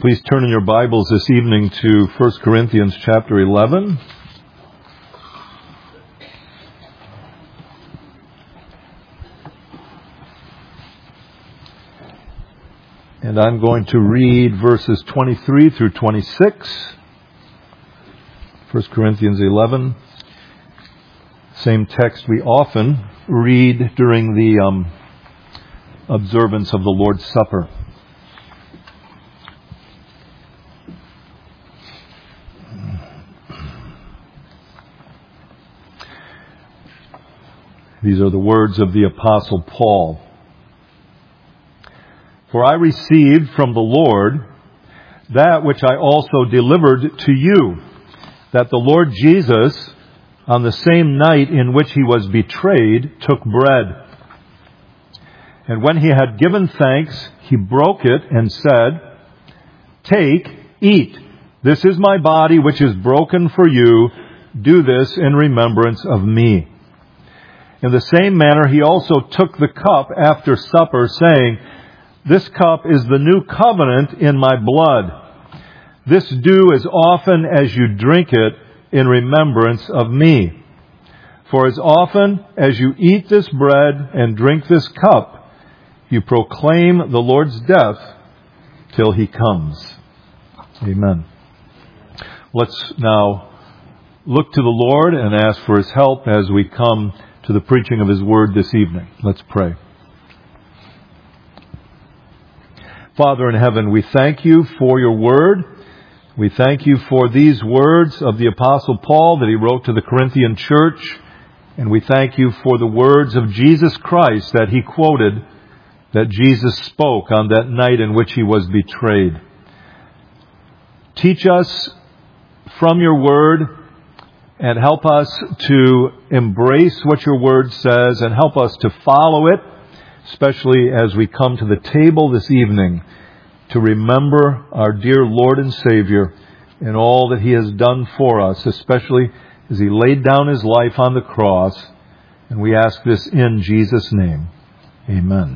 Please turn in your Bibles this evening to 1 Corinthians chapter 11. And I'm going to read verses 23 through 26. 1 Corinthians 11. Same text we often read during the observance of the Lord's Supper. These are the words of the Apostle Paul. For I received from the Lord that which I also delivered to you, that the Lord Jesus, on the same night in which he was betrayed, took bread. And when he had given thanks, he broke it and said, "Take, eat. This is my body which is broken for you. Do this in remembrance of me." In the same manner, he also took the cup after supper, saying, "This cup is the new covenant in my blood. This do as often as you drink it in remembrance of me. For as often as you eat this bread and drink this cup, you proclaim the Lord's death till he comes." Amen. Let's now look to the Lord and ask for his help as we come to the preaching of his word this evening. Let's pray. Father in heaven, we thank you for your word. We thank you for these words of the Apostle Paul that he wrote to the Corinthian church. And we thank you for the words of Jesus Christ that he quoted, that Jesus spoke on that night in which he was betrayed. Teach us from your word and help us to embrace what your word says and help us to follow it, especially as we come to the table this evening to remember our dear Lord and Savior and all that he has done for us, especially as he laid down his life on the cross. And we ask this in Jesus' name. Amen.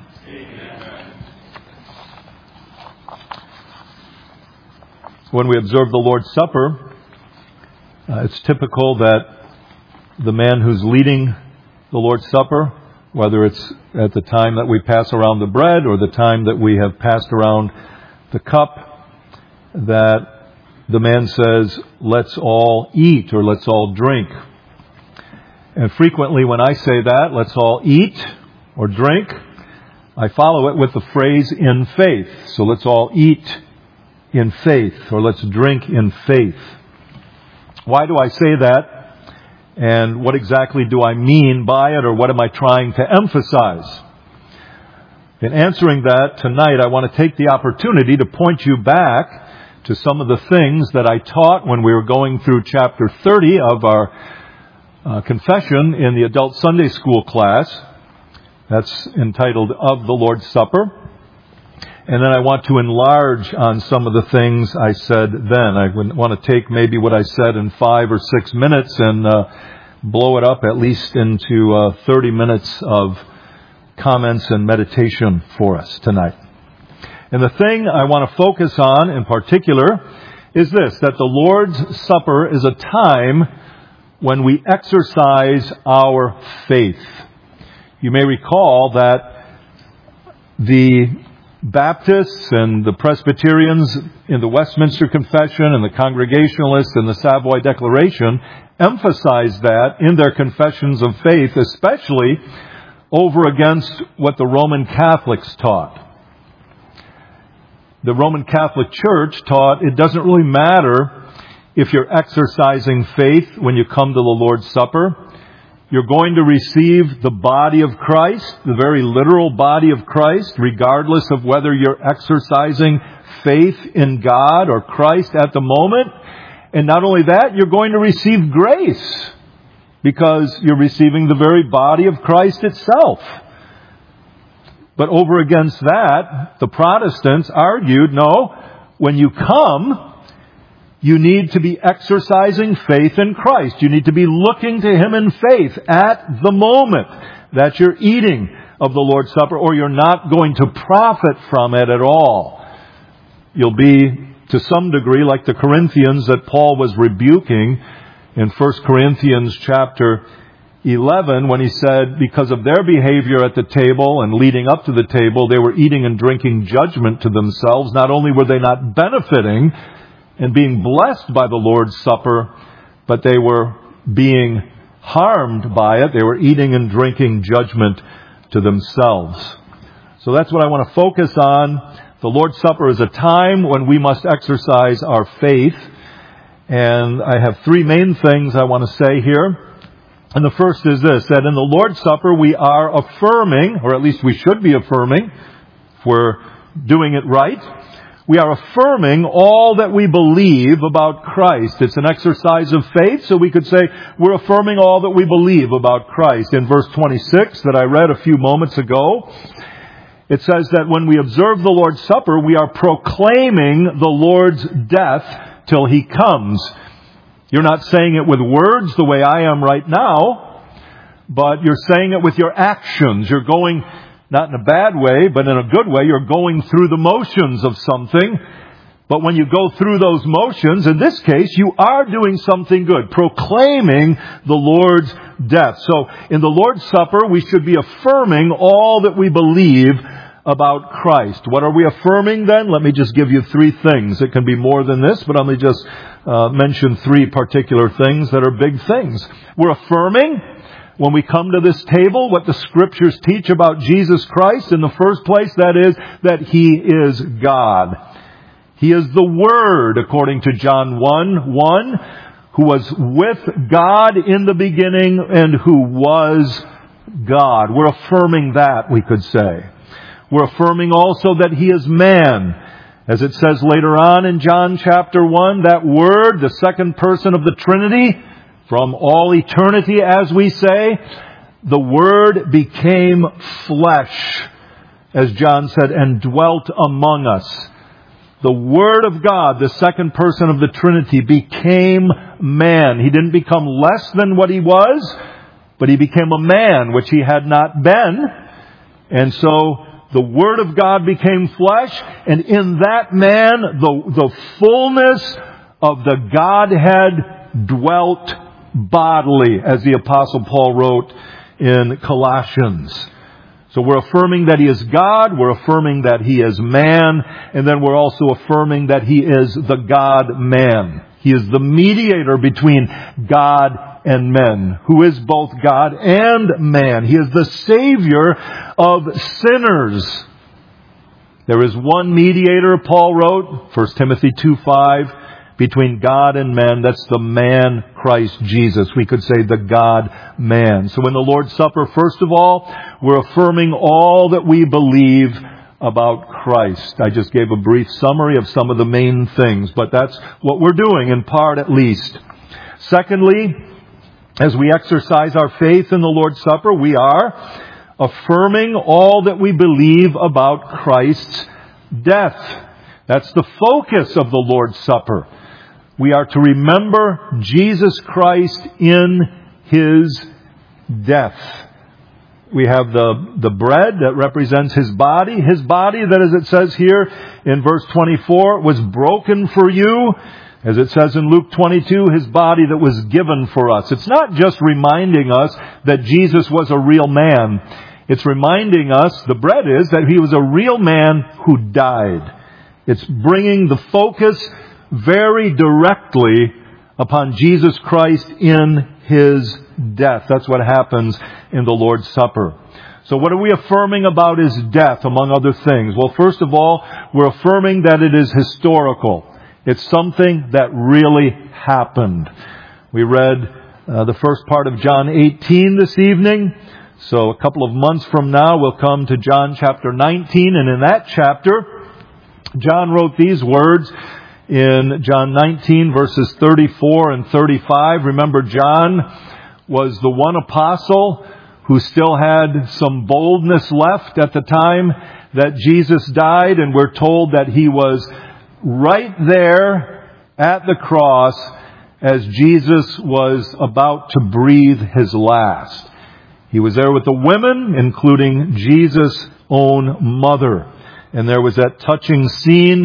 When we observe the Lord's Supper, it's typical that the man who's leading the Lord's Supper, whether it's at the time that we pass around the bread or the time that we have passed around the cup, that the man says, "Let's all eat," or "Let's all drink." And frequently when I say that, "Let's all eat" or "drink," I follow it with the phrase "in faith." So let's all eat in faith, or let's drink in faith. Why do I say that? And what exactly do I mean by it, or what am I trying to emphasize? In answering that tonight, I want to take the opportunity to point you back to some of the things that I taught when we were going through chapter 30 of our confession in the adult Sunday school class. That's entitled "Of the Lord's Supper." And then I want to enlarge on some of the things I said then. I want to take maybe what I said in 5 or 6 minutes and blow it up at least into 30 minutes of comments and meditation for us tonight. And the thing I want to focus on in particular is this, that the Lord's Supper is a time when we exercise our faith. You may recall that the Baptists and the Presbyterians in the Westminster Confession and the Congregationalists in the Savoy Declaration emphasized that in their confessions of faith, especially over against what the Roman Catholics taught. The Roman Catholic Church taught it doesn't really matter if you're exercising faith when you come to the Lord's Supper. You're going to receive the body of Christ, the very literal body of Christ, regardless of whether you're exercising faith in God or Christ at the moment. And not only that, you're going to receive grace because you're receiving the very body of Christ itself. But over against that, the Protestants argued, no, when you come, you need to be exercising faith in Christ. You need to be looking to him in faith at the moment that you're eating of the Lord's Supper, or you're not going to profit from it at all. You'll be to some degree like the Corinthians that Paul was rebuking in 1 Corinthians chapter 11 when he said because of their behavior at the table and leading up to the table, they were eating and drinking judgment to themselves. Not only were they not benefiting and being blessed by the Lord's Supper, but they were being harmed by it. They were eating and drinking judgment to themselves. So that's what I want to focus on. The Lord's Supper is a time when we must exercise our faith. And I have three main things I want to say here. And the first is this, that in the Lord's Supper we are affirming, or at least we should be affirming, if we're doing it right, we are affirming all that we believe about Christ. It's an exercise of faith, so we could say we're affirming all that we believe about Christ. In verse 26 that I read a few moments ago, it says that when we observe the Lord's Supper, we are proclaiming the Lord's death till He comes. You're not saying it with words the way I am right now, but you're saying it with your actions. You're going, not in a bad way, but in a good way, you're going through the motions of something. But when you go through those motions, in this case, you are doing something good, proclaiming the Lord's death. So in the Lord's Supper, we should be affirming all that we believe about Christ. What are we affirming then? Let me just give you three things. It can be more than this, but let me just mention three particular things that are big things. We're affirming, when we come to this table, what the Scriptures teach about Jesus Christ. In the first place, that is, that He is God. He is the Word, according to John 1:1, who was with God in the beginning and who was God. We're affirming that, we could say. We're affirming also that He is man. As it says later on in John chapter 1, that Word, the second person of the Trinity, from all eternity, as we say, the Word became flesh, as John said, and dwelt among us. The Word of God, the second person of the Trinity, became man. He didn't become less than what He was, but He became a man, which He had not been. And so the Word of God became flesh, and in that man, the fullness of the Godhead dwelt bodily, as the Apostle Paul wrote in Colossians. So we're affirming that He is God, we're affirming that He is man, and then we're also affirming that He is the God-man. He is the mediator between God and men, who is both God and man. He is the Savior of sinners. There is one mediator, Paul wrote, 1 Timothy 2:5, between God and man. That's the man Christ Jesus. We could say the God-man. So in the Lord's Supper, first of all, we're affirming all that we believe about Christ. I just gave a brief summary of some of the main things, but that's what we're doing, in part at least. Secondly, as we exercise our faith in the Lord's Supper, we are affirming all that we believe about Christ's death. That's the focus of the Lord's Supper. We are to remember Jesus Christ in His death. We have the bread that represents His body that, as it says here in verse 24, was broken for you. As it says in Luke 22, His body that was given for us. It's not just reminding us that Jesus was a real man. It's reminding us, the bread is, that He was a real man who died. It's bringing the focus very directly upon Jesus Christ in His death. That's what happens in the Lord's Supper. So what are we affirming about His death, among other things? Well, first of all, we're affirming that it is historical. It's something that really happened. We read the first part of John 18 this evening. So a couple of months from now, we'll come to John chapter 19. And in that chapter, John wrote these words in John 19, verses 34 and 35. Remember, John was the one apostle who still had some boldness left at the time that Jesus died. And we're told that he was right there at the cross as Jesus was about to breathe His last. He was there with the women, including Jesus' own mother. And there was that touching scene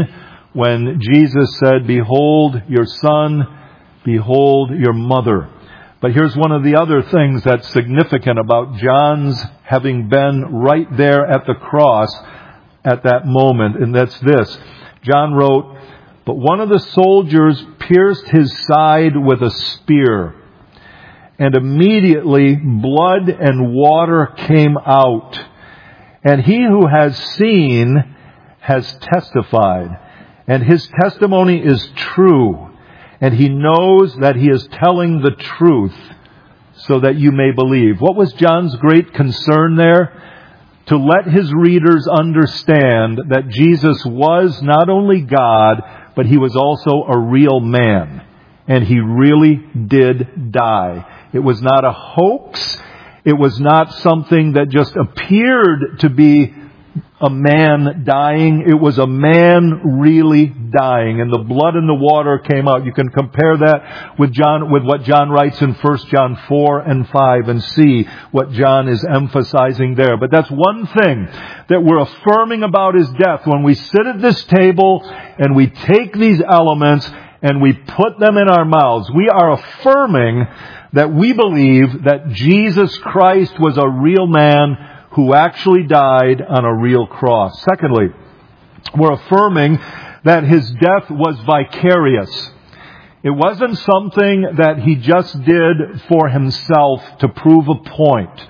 when Jesus said, "Behold your son, behold your mother." But here's one of the other things that's significant about John's having been right there at the cross at that moment, and that's this. John wrote, "But one of the soldiers pierced his side with a spear, and immediately blood and water came out. And he who has seen has testified, and his testimony is true, and he knows that he is telling the truth, so that you may believe." What was John's great concern there? To let his readers understand that Jesus was not only God, but he was also a real man. And he really did die. It was not a hoax. It was not something that just appeared to be a man dying. It was a man really dying. And the blood and the water came out. You can compare that with what John writes in 1 John 4 and 5 and see what John is emphasizing there. But that's one thing that we're affirming about his death. When we sit at this table and we take these elements and we put them in our mouths, we are affirming that we believe that Jesus Christ was a real man who actually died on a real cross. Secondly, we're affirming that his death was vicarious. It wasn't something that he just did for himself to prove a point.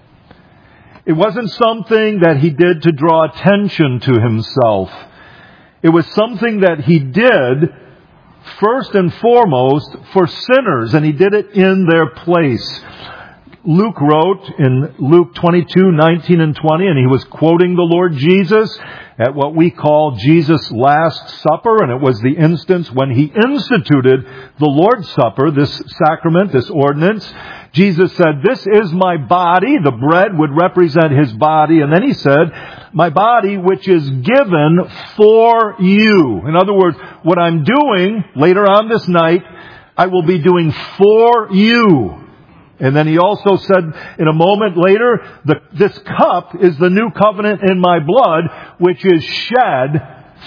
It wasn't something that he did to draw attention to himself. It was something that he did first and foremost for sinners, and he did it in their place. Luke wrote in Luke 22:19 and 20, and he was quoting the Lord Jesus at what we call Jesus' Last Supper, and it was the instance when he instituted the Lord's Supper, this sacrament, this ordinance. Jesus said, "This is my body." The bread would represent his body. And then he said, "My body, which is given for you." In other words, what I'm doing later on this night, I will be doing for you. And then he also said in a moment later, this cup is the new covenant in my blood, which is shed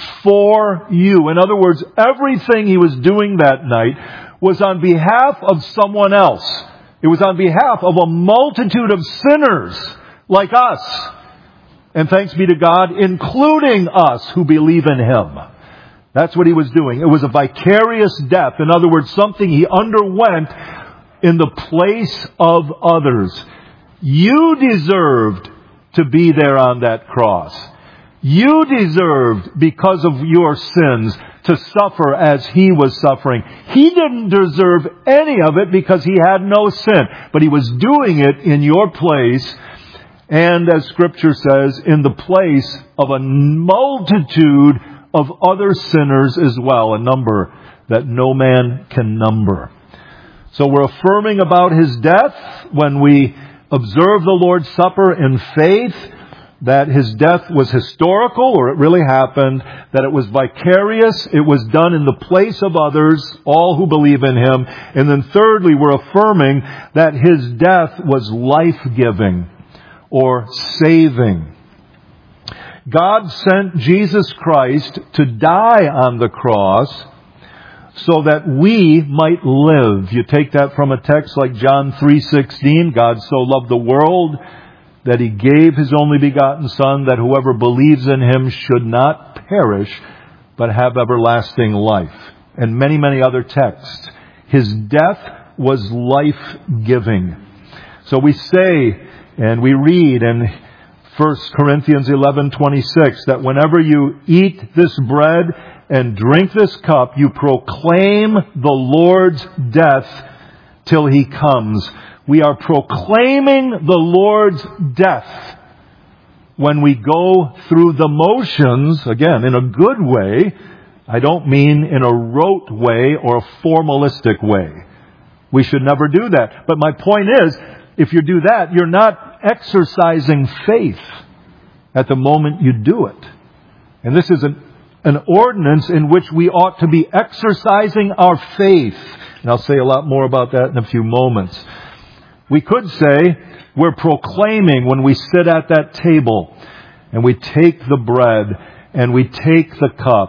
for you. In other words, everything he was doing that night was on behalf of someone else. It was on behalf of a multitude of sinners like us. And thanks be to God, including us who believe in him. That's what he was doing. It was a vicarious death. In other words, something he underwent in the place of others. You deserved to be there on that cross. You deserved, because of your sins, to suffer as he was suffering. He didn't deserve any of it because he had no sin. But he was doing it in your place, and as Scripture says, in the place of a multitude of other sinners as well, a number that no man can number. So we're affirming about his death when we observe the Lord's Supper in faith, that his death was historical, or it really happened, that it was vicarious, it was done in the place of others, all who believe in him. And then thirdly, we're affirming that his death was life-giving or saving. God sent Jesus Christ to die on the cross so that we might live. You take that from a text like John 3:16. God so loved the world that he gave his only begotten Son, that whoever believes in him should not perish, but have everlasting life. And many, many other texts. His death was life-giving. So we say, and we read in 1 Corinthians 11:26, that whenever you eat this bread and drink this cup, you proclaim the Lord's death till he comes. We are proclaiming the Lord's death when we go through the motions, again, in a good way. I don't mean in a rote way or a formalistic way. We should never do that. But my point is, if you do that, you're not exercising faith at the moment you do it. And this is an ordinance in which we ought to be exercising our faith. And I'll say a lot more about that in a few moments. We could say we're proclaiming when we sit at that table and we take the bread and we take the cup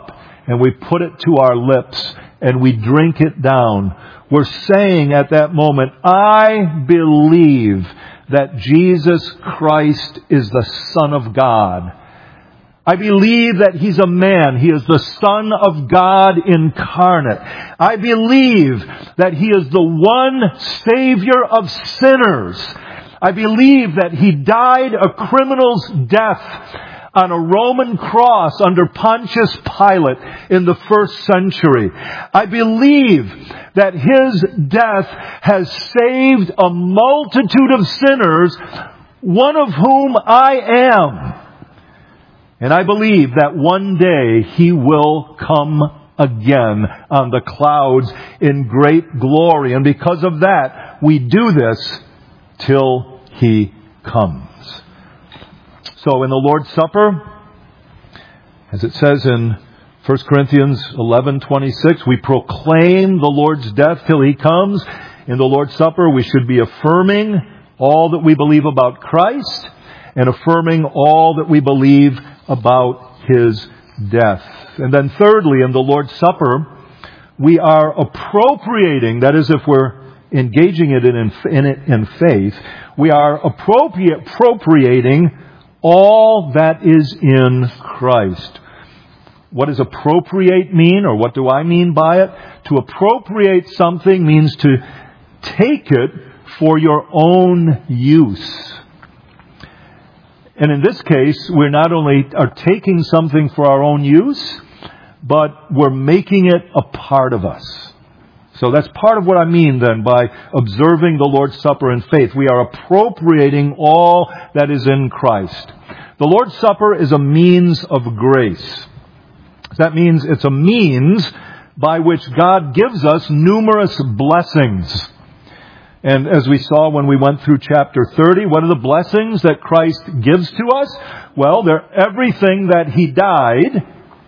and we put it to our lips and we drink it down, we're saying at that moment, I believe that Jesus Christ is the Son of God. I believe that He's a man. He is the Son of God incarnate. I believe that He is the one Savior of sinners. I believe that He died a criminal's death on a Roman cross under Pontius Pilate in the first century. I believe that His death has saved a multitude of sinners, one of whom I am. And I believe that one day He will come again on the clouds in great glory. And because of that, we do this till He comes. So in the Lord's Supper, as it says in 1 Corinthians 11:26, we proclaim the Lord's death till He comes. In the Lord's Supper, we should be affirming all that we believe about Christ and affirming all that we believe about His death. And then thirdly, in the Lord's Supper, we are appropriating, that is, if we're engaging it in faith, we are appropriating all that is in Christ. What does appropriate mean, or what do I mean by it? To appropriate something means to take it for your own use. And in this case, we're not only are taking something for our own use, but we're making it a part of us. So that's part of what I mean then by observing the Lord's Supper in faith. We are appropriating all that is in Christ. The Lord's Supper is a means of grace. That means it's a means by which God gives us numerous blessings. And as we saw when we went through chapter 30, what are the blessings that Christ gives to us? Well, they're everything that He died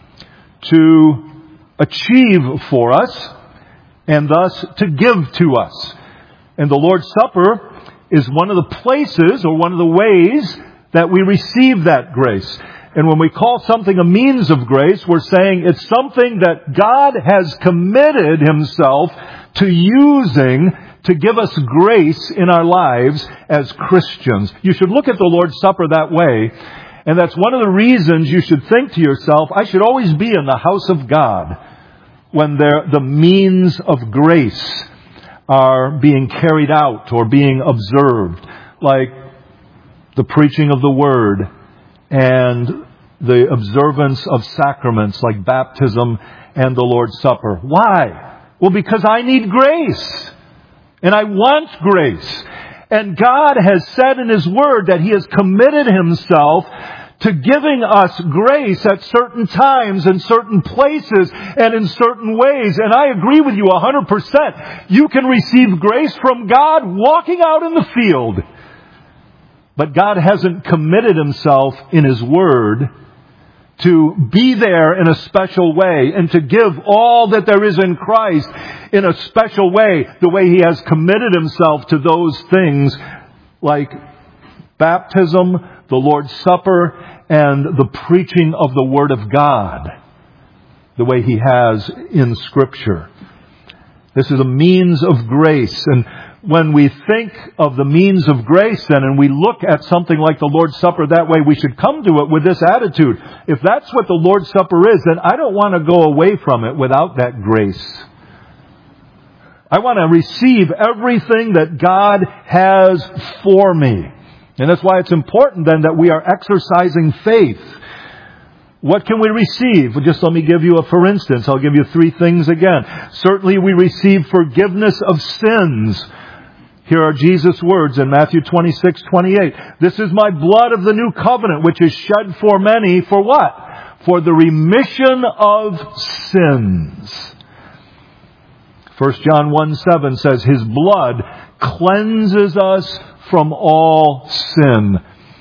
to achieve for us and thus to give to us. And the Lord's Supper is one of the places or one of the ways that we receive that grace. And when we call something a means of grace, we're saying it's something that God has committed Himself to using to give us grace in our lives as Christians. You should look at the Lord's Supper that way. And that's one of the reasons you should think to yourself, I should always be in the house of God when the means of grace are being carried out or being observed, like the preaching of the Word and the observance of sacraments like baptism and the Lord's Supper. Why? Well, because I need grace. And I want grace. And God has said in His Word that He has committed Himself to giving us grace at certain times and certain places and in certain ways. And I agree with you 100%. You can receive grace from God walking out in the field. But God hasn't committed Himself in His Word to be there in a special way and to give all that there is in Christ in a special way, the way He has committed Himself to those things like baptism, the Lord's Supper, and the preaching of the Word of God, the way He has in Scripture. This is a means of grace. And when we think of the means of grace then, and we look at something like the Lord's Supper that way, we should come to it with this attitude. If that's what the Lord's Supper is, then I don't want to go away from it without that grace. I want to receive everything that God has for me. And that's why it's important then that we are exercising faith. What can we receive? Well, just let me give you for instance. I'll give you 3 things again. Certainly we receive forgiveness of sins. Here are Jesus' words in Matthew 26:28. This is my blood of the new covenant, which is shed for many. For what? For the remission of sins. 1 John 1:7 says, His blood cleanses us from all sin.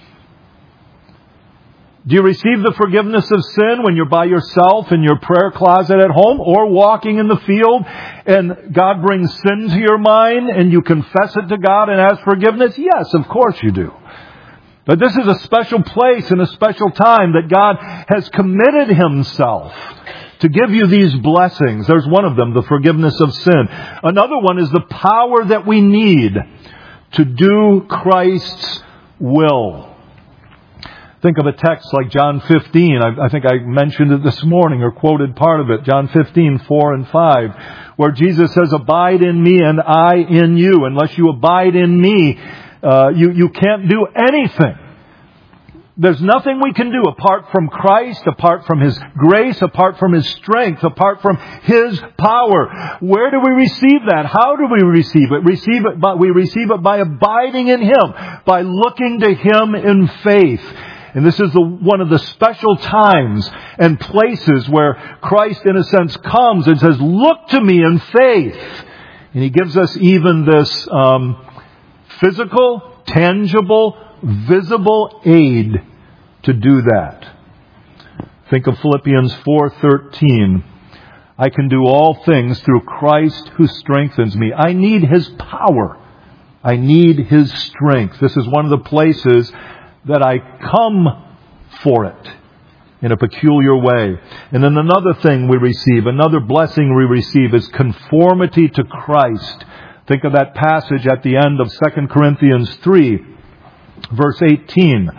Do you receive the forgiveness of sin when you're by yourself in your prayer closet at home or walking in the field and God brings sin to your mind and you confess it to God and ask forgiveness? Yes, of course you do. But this is a special place and a special time that God has committed Himself to give you these blessings. There's one of them, the forgiveness of sin. Another one is the power that we need to do Christ's will. Think of a text like John 15. I think I mentioned it this morning or quoted part of it. John 15, 4 and 5, where Jesus says, "Abide in me and I in you. Unless you abide in me, you can't do anything." There's nothing we can do apart from Christ, apart from His grace, apart from His strength, apart from His power. Where do we receive that? How do we receive it? We receive it by abiding in Him, by looking to Him in faith. And this is one of the special times and places where Christ, in a sense, comes and says, "Look to me in faith." And He gives us even this physical, tangible, visible aid to do that. Think of Philippians 4:13. "I can do all things through Christ who strengthens me." I need His power. I need His strength. This is one of the places that I come for it in a peculiar way. And then another thing we receive, another blessing we receive, is conformity to Christ. Think of that passage at the end of 2 Corinthians 3, verse 18.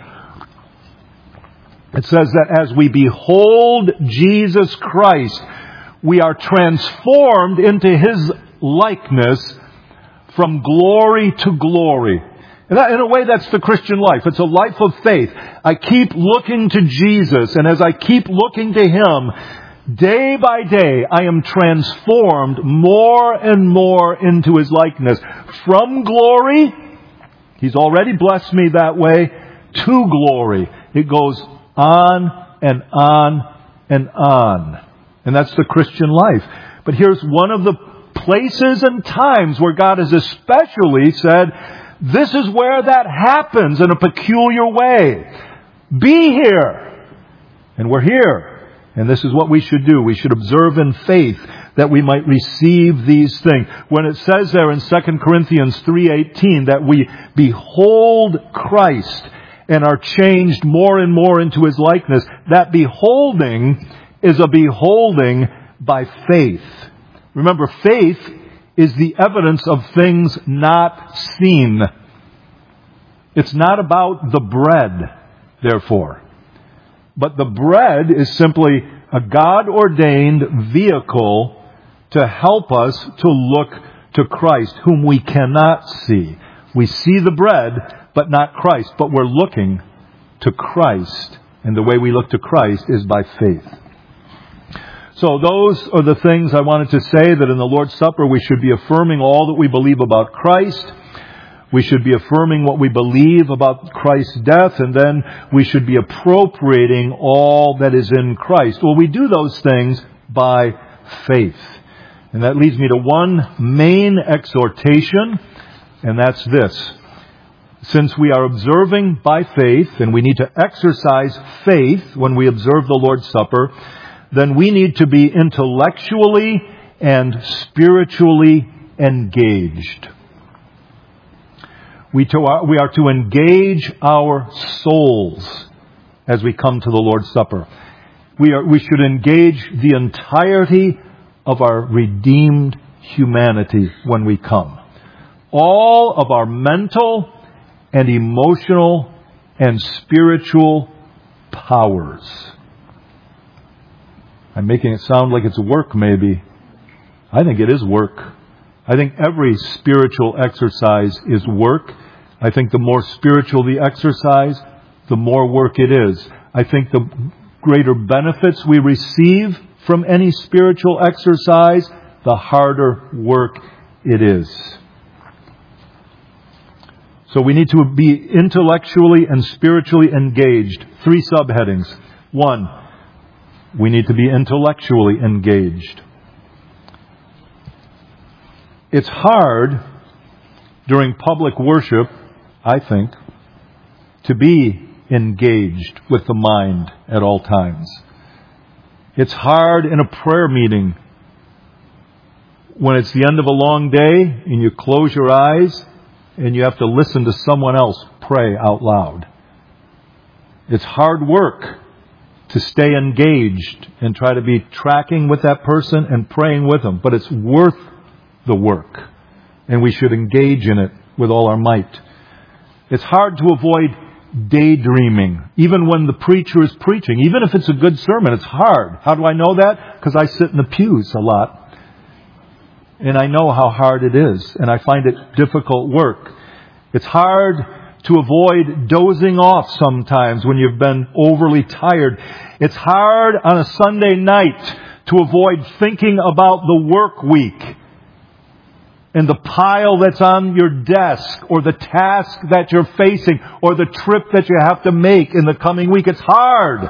It says that as we behold Jesus Christ, we are transformed into His likeness from glory to glory. And in a way, that's the Christian life. It's a life of faith. I keep looking to Jesus, and as I keep looking to Him, day by day, I am transformed more and more into His likeness. From glory, He's already blessed me that way, to glory. It goes on and on and on. And that's the Christian life. But here's one of the places and times where God has especially said, this is where that happens in a peculiar way. Be here. And we're here. And this is what we should do. We should observe in faith that we might receive these things. When it says there in 2 Corinthians 3:18 that we behold Christ and are changed more and more into His likeness, that beholding is a beholding by faith. Remember, faith is the evidence of things not seen. It's not about the bread, therefore. But the bread is simply a God-ordained vehicle to help us to look to Christ, whom we cannot see. We see the bread, but not Christ. But we're looking to Christ. And the way we look to Christ is by faith. So those are the things I wanted to say, that in the Lord's Supper we should be affirming all that we believe about Christ. We should be affirming what we believe about Christ's death, and then we should be appropriating all that is in Christ. Well, we do those things by faith. And that leads me to one main exhortation, and that's this. Since we are observing by faith, and we need to exercise faith when we observe the Lord's Supper, then we need to be intellectually and spiritually engaged. We are to engage our souls as we come to the Lord's Supper. We should engage the entirety of our redeemed humanity when we come. All of our mental and emotional and spiritual powers. I'm making it sound like it's work, maybe. I think it is work. I think every spiritual exercise is work. I think the more spiritual the exercise, the more work it is. I think the greater benefits we receive from any spiritual exercise, the harder work it is. So we need to be intellectually and spiritually engaged. 3 subheadings. 1, we need to be intellectually engaged. It's hard during public worship, I think, to be engaged with the mind at all times. It's hard in a prayer meeting when it's the end of a long day and you close your eyes and you have to listen to someone else pray out loud. It's hard work to stay engaged and try to be tracking with that person and praying with them. But it's worth the work, and we should engage in it with all our might. It's hard to avoid daydreaming, even when the preacher is preaching. Even if it's a good sermon, it's hard. How do I know that? Because I sit in the pews a lot. And I know how hard it is, and I find it difficult work. It's hard to avoid dozing off sometimes when you've been overly tired. It's hard on a Sunday night to avoid thinking about the work week and the pile that's on your desk, or the task that you're facing, or the trip that you have to make in the coming week. It's hard.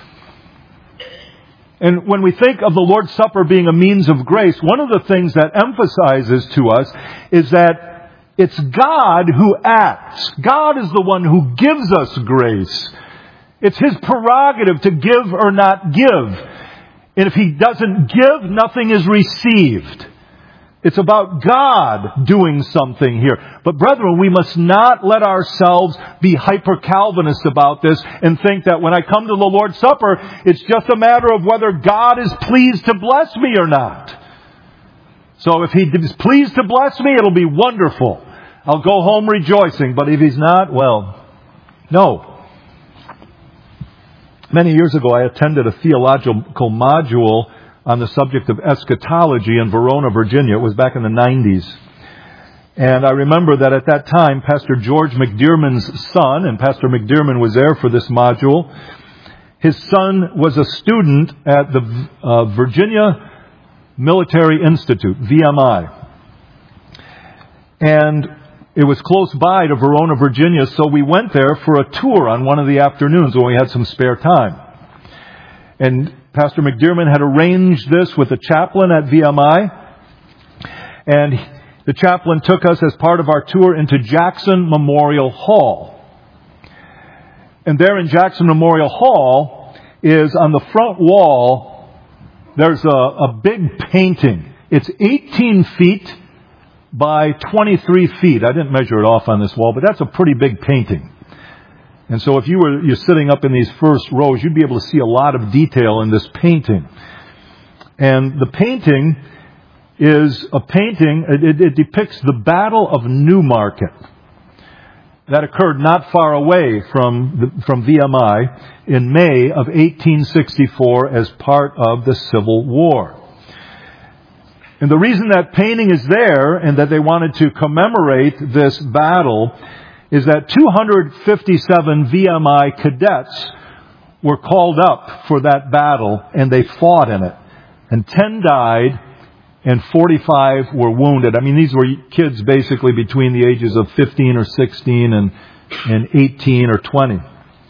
And when we think of the Lord's Supper being a means of grace, one of the things that emphasizes to us is that it's God who acts. God is the one who gives us grace. It's His prerogative to give or not give. And if He doesn't give, nothing is received. It's about God doing something here. But brethren, we must not let ourselves be hyper-Calvinist about this and think that when I come to the Lord's Supper, it's just a matter of whether God is pleased to bless me or not. So if He is pleased to bless me, it'll be wonderful. I'll go home rejoicing. But if He's not, well, no. Many years ago, I attended a theological module on the subject of eschatology in Verona, Virginia. It was back in the 90s. And I remember that at that time, Pastor George McDearman's son, and Pastor McDearman was there for this module, his son was a student at the Virginia Military Institute, VMI. And it was close by to Verona, Virginia, so we went there for a tour on one of the afternoons when we had some spare time. And Pastor McDearman had arranged this with the chaplain at VMI. And the chaplain took us as part of our tour into Jackson Memorial Hall. And there in Jackson Memorial Hall is on the front wall, there's a big painting. It's 18 feet by 23 feet. I didn't measure it off on this wall, but that's a pretty big painting. And so if you're sitting up in these first rows, you'd be able to see a lot of detail in this painting. And the painting is a painting, it depicts the Battle of Newmarket. That occurred not far away from VMI in May of 1864 as part of the Civil War. And the reason that painting is there and that they wanted to commemorate this battle is that 257 VMI cadets were called up for that battle, and they fought in it. And 10 died, and 45 were wounded. I mean, these were kids basically between the ages of 15 or 16 and 18 or 20.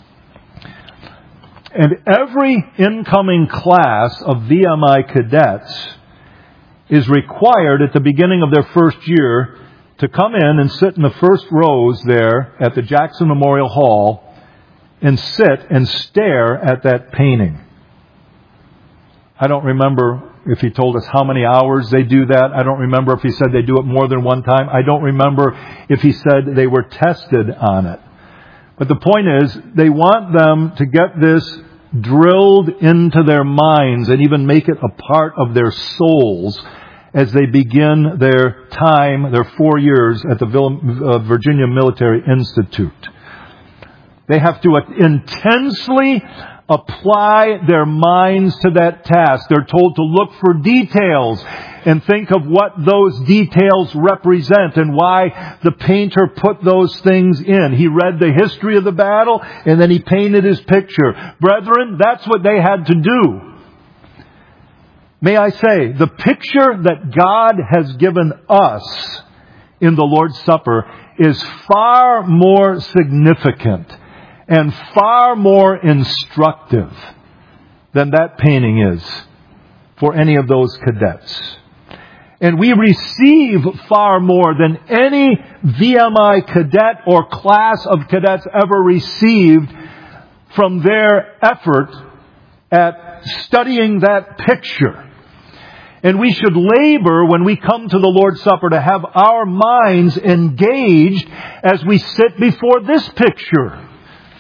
And every incoming class of VMI cadets is required at the beginning of their first year to come in and sit in the first rows there at the Jackson Memorial Hall and sit and stare at that painting. I don't remember if he told us how many hours they do that. I don't remember if he said they do it more than one time. I don't remember if he said they were tested on it. But the point is, they want them to get this drilled into their minds and even make it a part of their souls as they begin their time, their 4 years at the Virginia Military Institute. They have to intensely apply their minds to that task. They're told to look for details and think of what those details represent and why the painter put those things in. He read the history of the battle and then he painted his picture. Brethren, that's what they had to do. May I say, the picture that God has given us in the Lord's Supper is far more significant and far more instructive than that painting is for any of those cadets. And we receive far more than any VMI cadet or class of cadets ever received from their effort at studying that picture. And we should labor when we come to the Lord's Supper to have our minds engaged as we sit before this picture.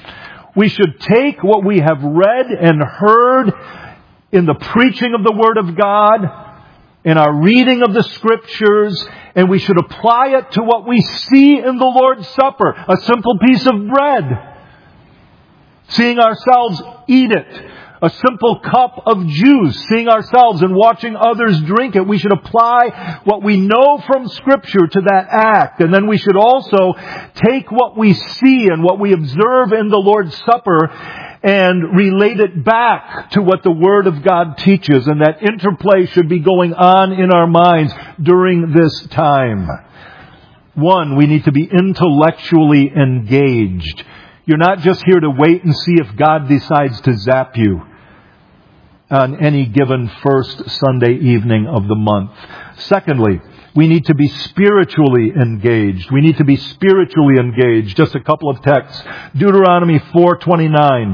We should take what we have read and heard in the preaching of the Word of God, in our reading of the Scriptures, and we should apply it to what we see in the Lord's Supper, a simple piece of bread. Seeing ourselves eat it. A simple cup of juice. Seeing ourselves and watching others drink it. We should apply what we know from Scripture to that act. And then we should also take what we see and what we observe in the Lord's Supper and relate it back to what the Word of God teaches. And that interplay should be going on in our minds during this time. One, we need to be intellectually engaged. You're not just here to wait and see if God decides to zap you on any given first Sunday evening of the month. Secondly, we need to be spiritually engaged. We need to be spiritually engaged. Just a couple of texts. Deuteronomy 4:29.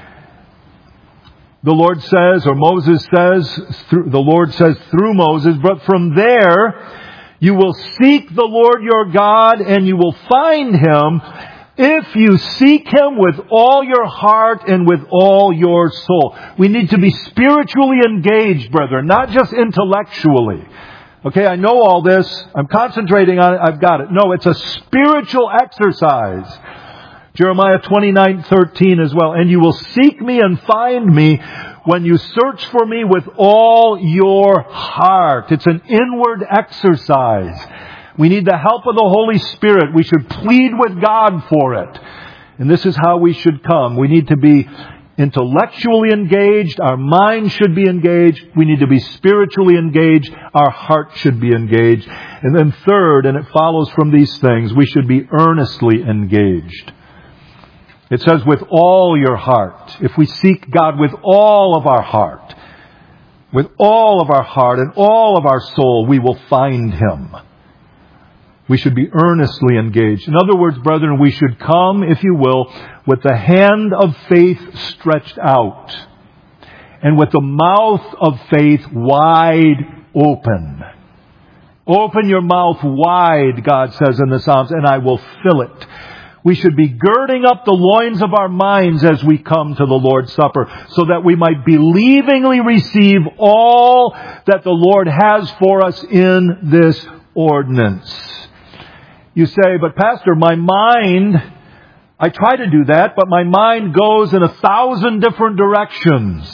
The Lord says, or Moses says, the Lord says through Moses, but from there you will seek the Lord your God and you will find Him if you seek Him with all your heart and with all your soul. We need to be spiritually engaged, brethren, not just intellectually. Okay, I know all this. I'm concentrating on it. I've got it. No, it's a spiritual exercise. Jeremiah 29:13 as well. And you will seek me and find me when you search for me with all your heart. It's an inward exercise. We need the help of the Holy Spirit. We should plead with God for it. And this is how we should come. We need to be intellectually engaged. Our mind should be engaged. We need to be spiritually engaged. Our heart should be engaged. And then third, and it follows from these things, we should be earnestly engaged. It says with all your heart. If we seek God with all of our heart, and all of our soul, we will find Him. We should be earnestly engaged. In other words, brethren, we should come, if you will, with the hand of faith stretched out and with the mouth of faith wide open. Open your mouth wide, God says in the Psalms, and I will fill it. We should be girding up the loins of our minds as we come to the Lord's Supper so that we might believingly receive all that the Lord has for us in this ordinance. You say, but Pastor, my mind, I try to do that, but my mind goes in 1,000 different directions.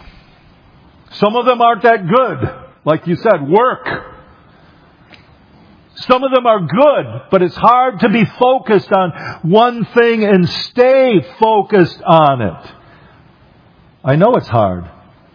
Some of them aren't that good. Like you said, work. Some of them are good, but it's hard to be focused on one thing and stay focused on it. I know it's hard.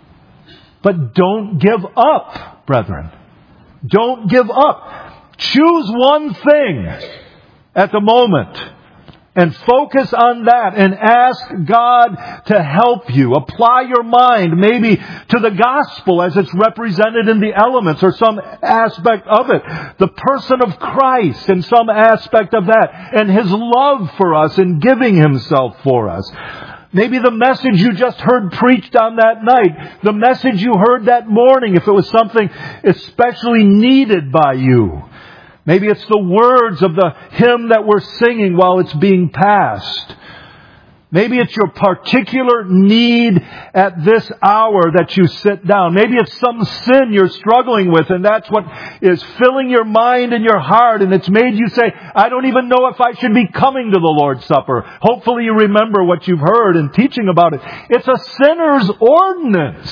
But don't give up, brethren. Don't give up. Choose one thing at the moment and focus on that and ask God to help you. Apply your mind maybe to the gospel as it's represented in the elements or some aspect of it. The person of Christ in some aspect of that and His love for us in giving Himself for us. Maybe the message you just heard preached on that night. The message you heard that morning if it was something especially needed by you. Maybe it's the words of the hymn that we're singing while it's being passed. Maybe it's your particular need at this hour that you sit down. Maybe it's some sin you're struggling with and that's what is filling your mind and your heart and it's made you say, I don't even know if I should be coming to the Lord's Supper. Hopefully you remember what you've heard and teaching about it. It's a sinner's ordinance.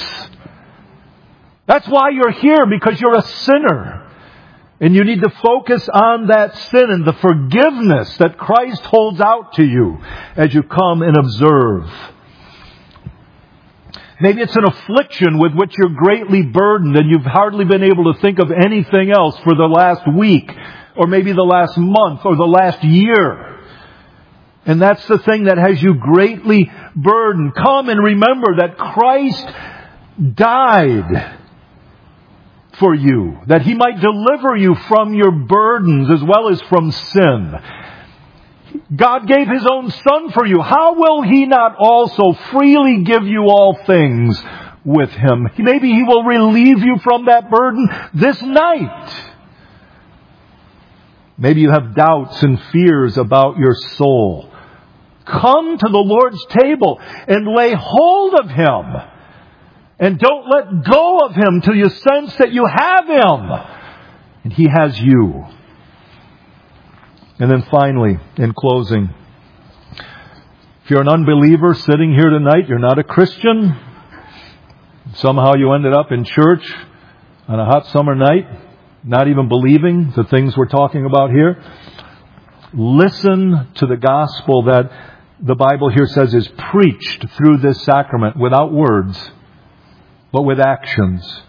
That's why you're here, because you're a sinner. And you need to focus on that sin and the forgiveness that Christ holds out to you as you come and observe. Maybe it's an affliction with which you're greatly burdened and you've hardly been able to think of anything else for the last week or maybe the last month or the last year. And that's the thing that has you greatly burdened. Come and remember that Christ died for you, that He might deliver you from your burdens as well as from sin. God gave His own Son for you. How will He not also freely give you all things with Him? Maybe He will relieve you from that burden this night. Maybe you have doubts and fears about your soul. Come to the Lord's table and lay hold of Him. And don't let go of Him till you sense that you have Him. And He has you. And then finally, in closing, if you're an unbeliever sitting here tonight, you're not a Christian, somehow you ended up in church on a hot summer night, not even believing the things we're talking about here, listen to the gospel that the Bible here says is preached through this sacrament without words, but with actions.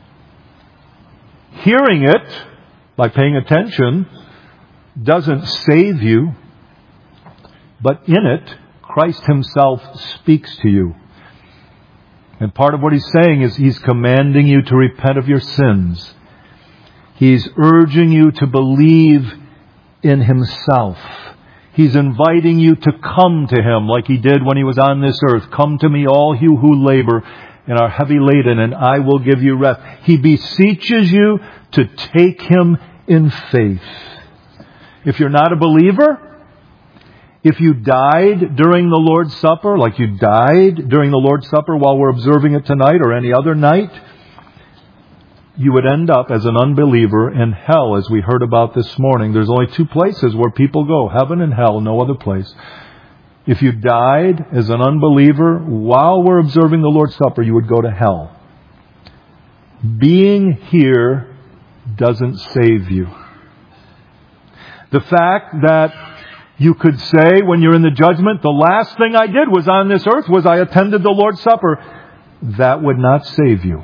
Hearing it, by paying attention, doesn't save you, but in it, Christ Himself speaks to you. And part of what He's saying is He's commanding you to repent of your sins. He's urging you to believe in Himself. He's inviting you to come to Him like He did when He was on this earth. Come to me, all you who labor and are heavy laden, and I will give you rest. He beseeches you to take Him in faith. If you're not a believer, if you died during the Lord's Supper, like you died during the Lord's Supper while we're observing it tonight or any other night, you would end up as an unbeliever in hell, as we heard about this morning. There's only two places where people go, heaven and hell, no other place. If you died as an unbeliever while we're observing the Lord's Supper, you would go to hell. Being here doesn't save you. The fact that you could say when you're in the judgment, the last thing I did was on this earth was I attended the Lord's Supper, that would not save you.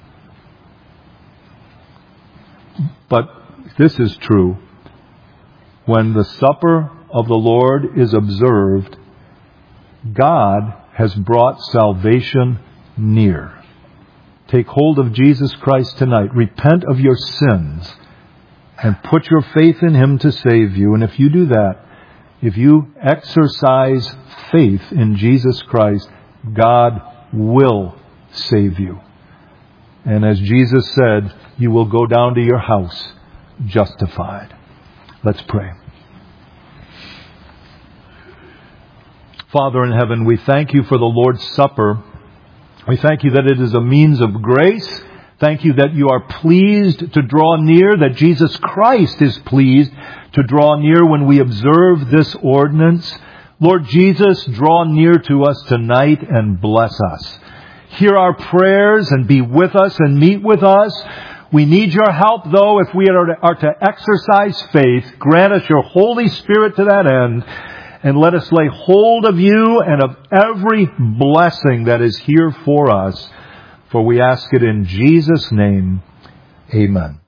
But this is true. When the supper of the Lord is observed, God has brought salvation near. Take hold of Jesus Christ tonight. Repent of your sins and put your faith in Him to save you. And if you do that, if you exercise faith in Jesus Christ, God will save you. And as Jesus said, you will go down to your house justified. Let's pray. Father in heaven, we thank You for the Lord's Supper. We thank You that it is a means of grace. Thank You that You are pleased to draw near, that Jesus Christ is pleased to draw near when we observe this ordinance. Lord Jesus, draw near to us tonight and bless us. Hear our prayers and be with us and meet with us. We need Your help, though, if we are to exercise faith. Grant us Your Holy Spirit to that end. And let us lay hold of You and of every blessing that is here for us. For we ask it in Jesus' name. Amen.